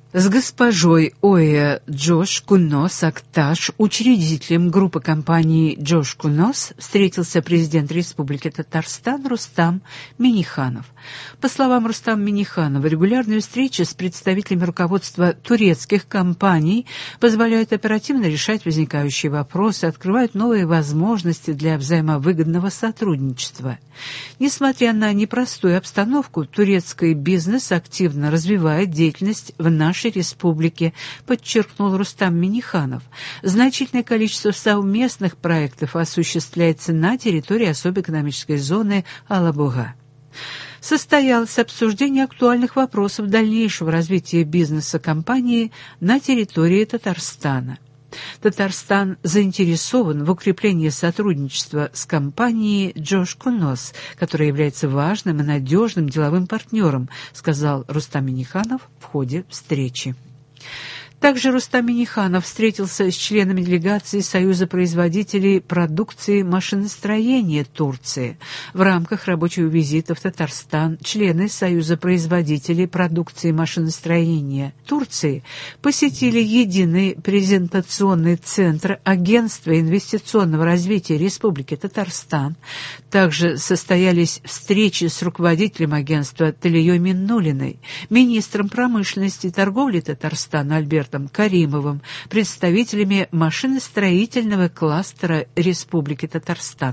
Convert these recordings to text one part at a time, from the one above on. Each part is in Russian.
С госпожой Оя Джош Кунос Акташ, учредителем группы компаний Джош Кунос, встретился президент Республики Татарстан Рустам Минниханов. По словам Рустама Минниханова, регулярные встречи с представителями руководства турецких компаний позволяют оперативно решать возникающие вопросы, открывают новые возможности для взаимовыгодного сотрудничества. Несмотря на непростую обстановку, турецкий бизнес активно развивает деятельность в нашей республике, подчеркнул Рустам Минниханов. Значительное количество совместных проектов осуществляется на территории особой экономической зоны Алабуга. Состоялось обсуждение актуальных вопросов дальнейшего развития бизнеса компании на территории Татарстана. Татарстан заинтересован в укреплении сотрудничества с компанией Джош Кунос, которая является важным и надежным деловым партнером, сказал Рустам Минниханов в ходе встречи. Также Рустам Минниханов встретился с членами делегации Союза производителей продукции машиностроения Турции. В рамках рабочего визита в Татарстан члены Союза производителей продукции машиностроения Турции посетили единый презентационный центр Агентства инвестиционного развития Республики Татарстан. Также состоялись встречи с руководителем агентства Талией Миннуллиной, министром промышленности и торговли Татарстана Альбертом Каримовым, представителями машиностроительного кластера Республики Татарстан.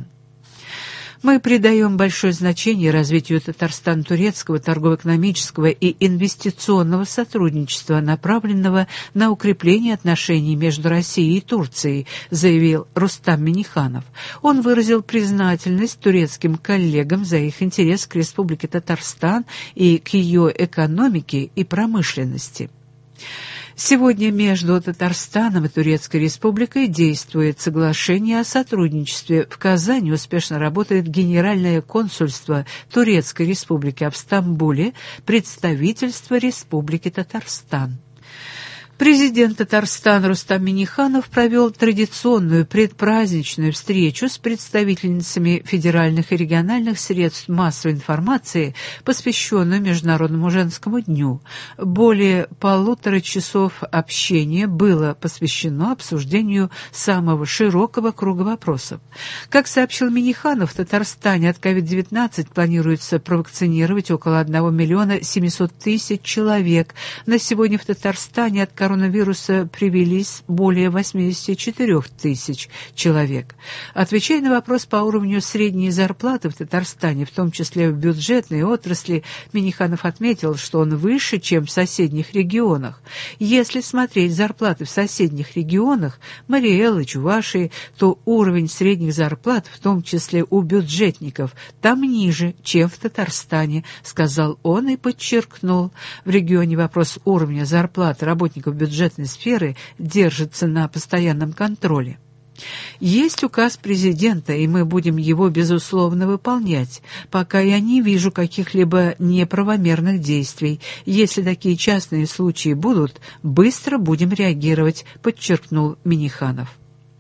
Мы придаем большое значение развитию татарстан-турецкого торгово-экономического и инвестиционного сотрудничества, направленного на укрепление отношений между Россией и Турцией, заявил Рустам Минниханов. Он выразил признательность турецким коллегам за их интерес к Республике Татарстан и к ее экономике и промышленности. Сегодня между Татарстаном и Турецкой Республикой действует соглашение о сотрудничестве. В Казани успешно работает Генеральное консульство Турецкой Республики, а в Стамбуле представительство Республики Татарстан. Президент Татарстана Рустам Минниханов провел традиционную предпраздничную встречу с представительницами федеральных и региональных средств массовой информации, посвященную Международному женскому дню. Более 1,5 часов общения было посвящено обсуждению самого широкого круга вопросов. Как сообщил Минниханов, в Татарстане от COVID-19 планируется провакцинировать около 1 700 000 человек. На сегодня в Татарстане от коронавируса привились более 84 тысяч человек. Отвечая на вопрос по уровню средней зарплаты в Татарстане, в том числе в бюджетной отрасли, Минниханов отметил, что он выше, чем в соседних регионах. Если смотреть зарплаты в соседних регионах, Мариэл и Чувашии, то уровень средних зарплат, в том числе у бюджетников, там ниже, чем в Татарстане, сказал он и подчеркнул. В регионе вопрос уровня зарплаты работников бюджетной сферы держится на постоянном контроле. Есть указ президента, и мы будем его, безусловно, выполнять. Пока я не вижу каких-либо неправомерных действий. Если такие частные случаи будут, быстро будем реагировать, подчеркнул Минниханов.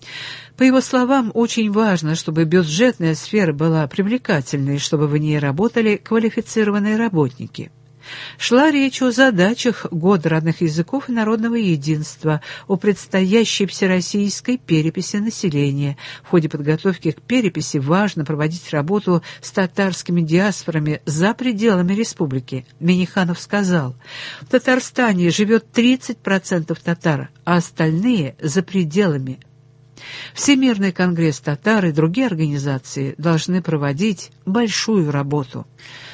По его словам, очень важно, чтобы бюджетная сфера была привлекательной, чтобы в ней работали квалифицированные работники. Шла речь о задачах Года родных языков и народного единства, о предстоящей всероссийской переписи населения. В ходе подготовки к переписи важно проводить работу с татарскими диаспорами за пределами республики. Минниханов сказал, в Татарстане живет 30% татар, а остальные за пределами. Всемирный конгресс татар и другие организации должны проводить большую работу.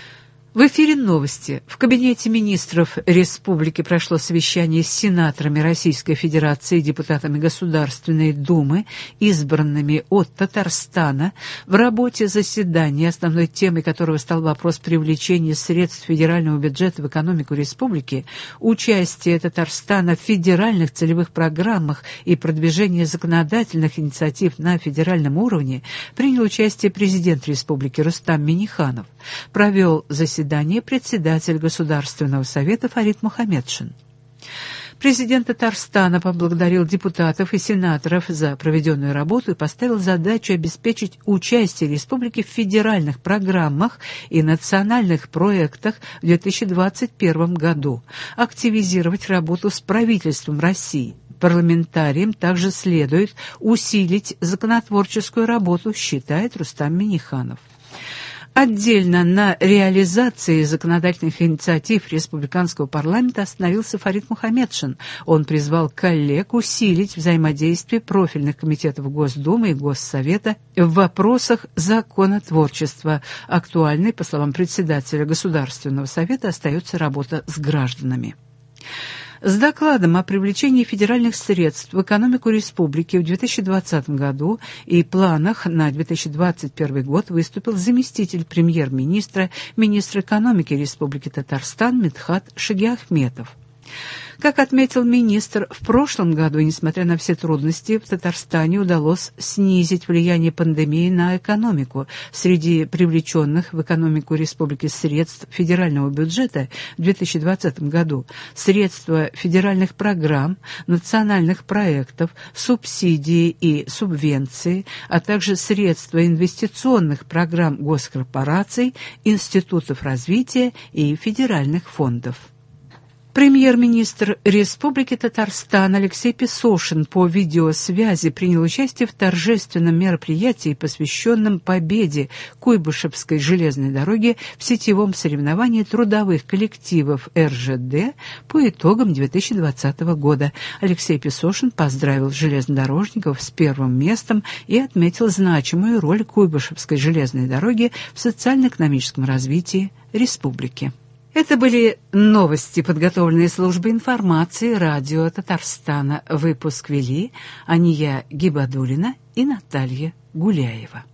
В эфире новости. В Кабинете министров республики прошло совещание с сенаторами Российской Федерации и депутатами Государственной Думы, избранными от Татарстана. В работе заседания, основной темой которого стал вопрос привлечения средств федерального бюджета в экономику республики, участие Татарстана в федеральных целевых программах и продвижение законодательных инициатив на федеральном уровне, принял участие президент республики Рустам Минниханов. Провел заседание председатель Государственного совета Фарид Мухаммедшин. Президент Татарстана поблагодарил депутатов и сенаторов за проведенную работу и поставил задачу обеспечить участие республики в федеральных программах и национальных проектах в 2021 году, активизировать работу с правительством России. Парламентариям также следует усилить законотворческую работу, считает Рустам Минниханов. Отдельно на реализации законодательных инициатив республиканского парламента остановился Фарид Мухаммедшин. Он призвал коллег усилить взаимодействие профильных комитетов Госдумы и Госсовета в вопросах законотворчества. Актуальной, по словам председателя Государственного совета, остается работа с гражданами. С докладом о привлечении федеральных средств в экономику республики в 2020 году и планах на 2021 год выступил заместитель премьер-министра, министр экономики Республики Татарстан Медхат Шагиахметов. Как отметил министр, в прошлом году, несмотря на все трудности, в Татарстане удалось снизить влияние пандемии на экономику. Среди привлеченных в экономику республики средств федерального бюджета в 2020 году средства федеральных программ, национальных проектов, субсидии и субвенции, а также средства инвестиционных программ госкорпораций, институтов развития и федеральных фондов. Премьер-министр Республики Татарстан Алексей Песошин по видеосвязи принял участие в торжественном мероприятии, посвященном победе Куйбышевской железной дороги в сетевом соревновании трудовых коллективов РЖД по итогам 2020 года. Алексей Песошин поздравил железнодорожников с первым местом и отметил значимую роль Куйбышевской железной дороги в социально-экономическом развитии республики. Это были новости, подготовленные службой информации радио Татарстана. Выпуск вели Ания Гибадуллина и Наталья Гуляева.